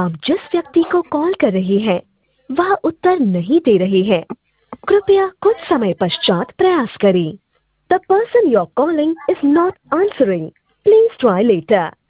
आप जिस व्यक्ति को कॉल कर रहे हैं वह उत्तर नहीं दे रहे हैं। कृपया कुछ समय पश्चात प्रयास करें। The person you are calling is not answering. Please try letter.